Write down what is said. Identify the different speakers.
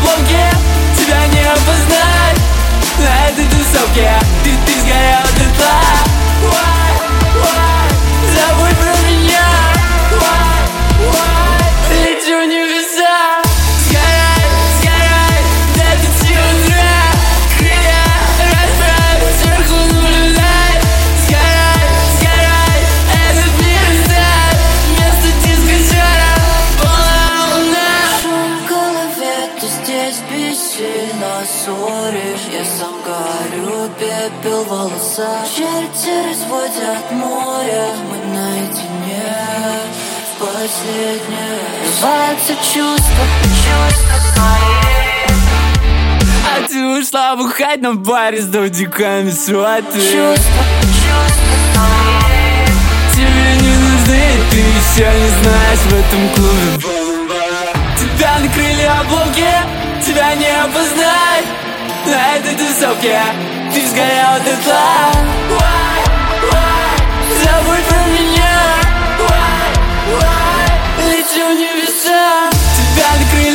Speaker 1: обломки, тебя не опознать на этой тусовке. Ты сгорел дотла. Why? Забудь про меня. Why? Лечу в небеса. Сгорай, сгорай, до 5 утра. Крылья расправь, сверху наблюдай. Сгорай, сгорай, этот мир оставь. Вместо дискотера полная луна.
Speaker 2: Шум в голове, ты здесь бессильно ссоришь. Я сам горю, пепел в волосах. Черти разводят море, мы наедине. В последнее рваются чувства, чувства свои.
Speaker 1: А ты ушла бухать на баре с дудиками сваты.
Speaker 2: Чувства, чувства свои.
Speaker 1: Тебе не нужны, ты все не знаешь в этом клубе. Тебя накрыли обломки, тебя не опознать на этой тусовке. Ты сгорел дотла. Забудь про меня. Лечу в небеса. Тебя накрыли